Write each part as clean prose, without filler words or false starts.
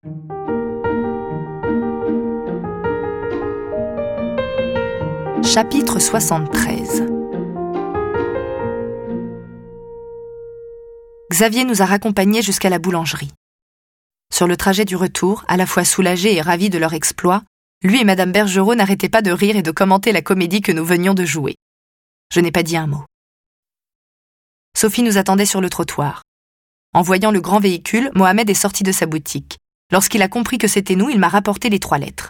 Chapitre 73. Xavier nous a raccompagnés jusqu'à la boulangerie. Sur le trajet du retour, à la fois soulagés et ravis de leur exploit, lui et Madame Bergerot n'arrêtaient pas de rire et de commenter la comédie que nous venions de jouer. Je n'ai pas dit un mot. Sophie nous attendait sur le trottoir. En voyant le grand véhicule, Mohamed est sorti de sa boutique. Lorsqu'il a compris que c'était nous, il m'a rapporté les 3 lettres.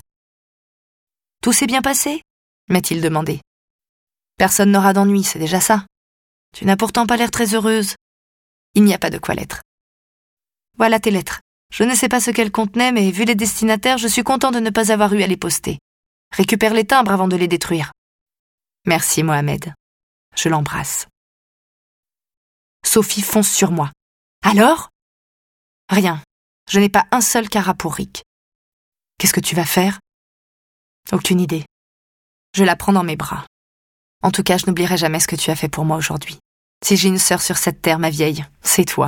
« Tout s'est bien passé ?» m'a-t-il demandé. « Personne n'aura d'ennui, c'est déjà ça. Tu n'as pourtant pas l'air très heureuse. » « Il n'y a pas de quoi l'être. »« Voilà tes lettres. Je ne sais pas ce qu'elles contenaient, mais vu les destinataires, je suis content de ne pas avoir eu à les poster. Récupère les timbres avant de les détruire. » « Merci, Mohamed. » Je l'embrasse. Sophie fonce sur moi. « Alors ?»« Rien. Je n'ai pas un seul carat pour Rick. »« Qu'est-ce que tu vas faire ?»« Aucune idée. Je la prends dans mes bras. En tout cas, je n'oublierai jamais ce que tu as fait pour moi aujourd'hui. Si j'ai une sœur sur cette terre, ma vieille, c'est toi. »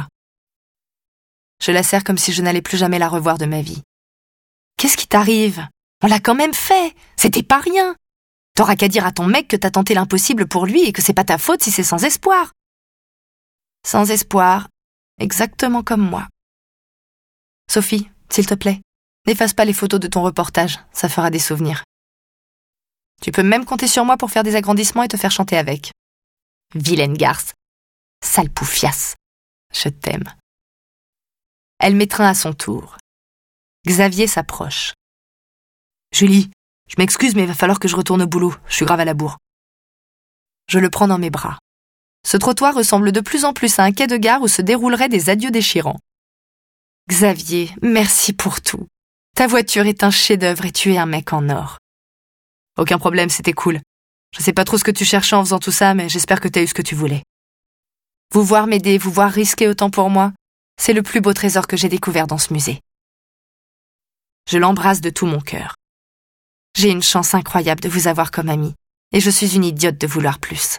Je la serre comme si je n'allais plus jamais la revoir de ma vie. « Qu'est-ce qui t'arrive ? On l'a quand même fait. C'était pas rien. T'auras qu'à dire à ton mec que t'as tenté l'impossible pour lui et que c'est pas ta faute si c'est sans espoir. » Sans espoir, exactement comme moi. Sophie, s'il te plaît, n'efface pas les photos de ton reportage, ça fera des souvenirs. Tu peux même compter sur moi pour faire des agrandissements et te faire chanter avec. Vilaine garce. Sale poufiasse. Je t'aime. Elle m'étreint à son tour. Xavier s'approche. Julie, je m'excuse mais il va falloir que je retourne au boulot, je suis grave à la bourre. Je le prends dans mes bras. Ce trottoir ressemble de plus en plus à un quai de gare où se dérouleraient des adieux déchirants. Xavier, merci pour tout. Ta voiture est un chef-d'œuvre et tu es un mec en or. Aucun problème, c'était cool. Je sais pas trop ce que tu cherchais en faisant tout ça, mais j'espère que t'as eu ce que tu voulais. Vous voir m'aider, vous voir risquer autant pour moi, c'est le plus beau trésor que j'ai découvert dans ce musée. Je l'embrasse de tout mon cœur. J'ai une chance incroyable de vous avoir comme amie, et je suis une idiote de vouloir plus.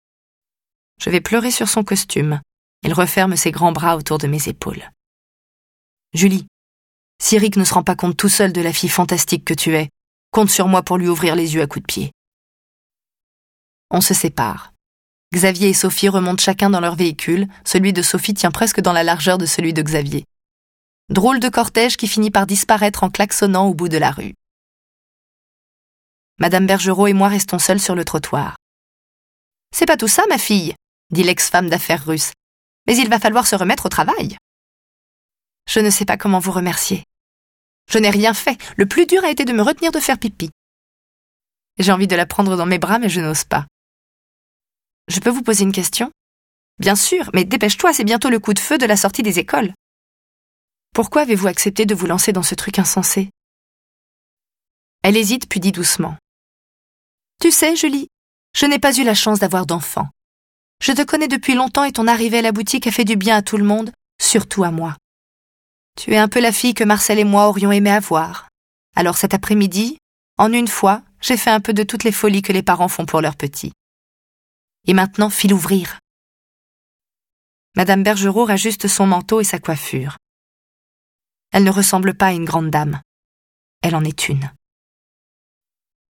Je vais pleurer sur son costume. Il referme ses grands bras autour de mes épaules. Julie, si Rick ne se rend pas compte tout seul de la fille fantastique que tu es, compte sur moi pour lui ouvrir les yeux à coups de pied. On se sépare. Xavier et Sophie remontent chacun dans leur véhicule, celui de Sophie tient presque dans la largeur de celui de Xavier. Drôle de cortège qui finit par disparaître en klaxonnant au bout de la rue. Madame Bergerot et moi restons seuls sur le trottoir. « C'est pas tout ça, ma fille !» dit l'ex-femme d'affaires russe. « Mais il va falloir se remettre au travail. » Je ne sais pas comment vous remercier. Je n'ai rien fait. Le plus dur a été de me retenir de faire pipi. J'ai envie de la prendre dans mes bras, mais je n'ose pas. Je peux vous poser une question ? Bien sûr, mais dépêche-toi, c'est bientôt le coup de feu de la sortie des écoles. Pourquoi avez-vous accepté de vous lancer dans ce truc insensé ? Elle hésite puis dit doucement. Tu sais, Julie, je n'ai pas eu la chance d'avoir d'enfant. Je te connais depuis longtemps et ton arrivée à la boutique a fait du bien à tout le monde, surtout à moi. Tu es un peu la fille que Marcel et moi aurions aimé avoir. Alors cet après-midi, en une fois, j'ai fait un peu de toutes les folies que les parents font pour leurs petits. Et maintenant, file ouvrir. Madame Bergerot rajuste son manteau et sa coiffure. Elle ne ressemble pas à une grande dame. Elle en est une.